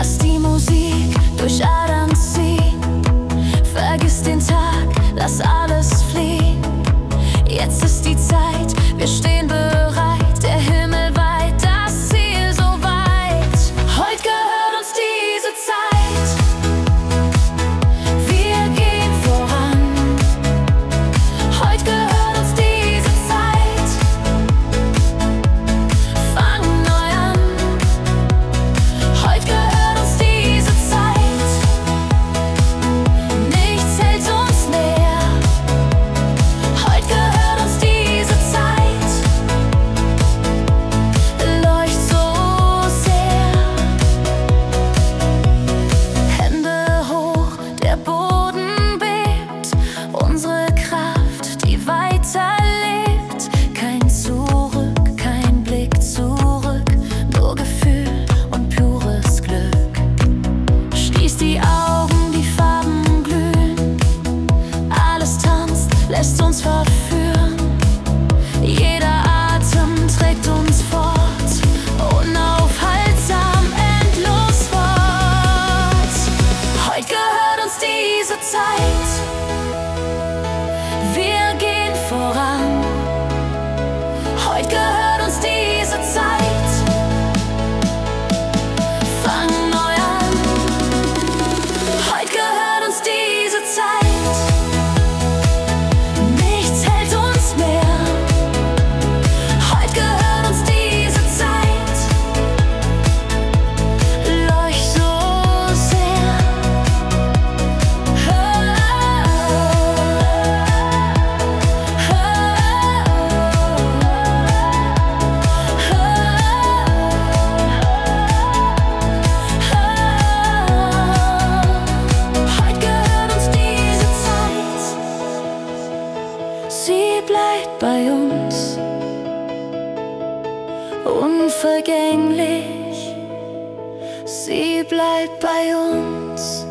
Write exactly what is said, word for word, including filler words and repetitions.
Lass die Musik durch Adern ziehen. Vergiss den Tag, lass alles fliehen. Jetzt ist die Zeit, wir stehen bereit. Der Himmel weit, das Ziel so weit. Heute gehört uns diese Zeit. Wir gehen voran. Heute gehört uns diese Zeit. Fangen neu an. Heute gehört uns diese Zeit. Nichts hält uns näher. Heute gehört uns diese Zeit. Leucht so sehr. Hände hoch, der Boden bebt. Unsere Kraft, die weiterlebt. Kein Zurück, kein Blick zurück. Nur Gefühl und pures Glück. Schließ die Augen, die Farben glühen. Alles tanzt, lässt uns verführen. Jeder Atem trägt uns fort. Unaufhaltsam, endlos fort. Heute gehört uns diese Zeit. Wir gehen voran. Heute gehört uns diese Zeit. Fangen neu an. Heute gehört uns diese Zeit. Nichts hält uns mehr. Heute gehört uns diese Zeit. Leucht so sehr. Heute gehört uns diese Zeit. Sie bleibt bei uns, unvergänglich. Sie bleibt bei uns.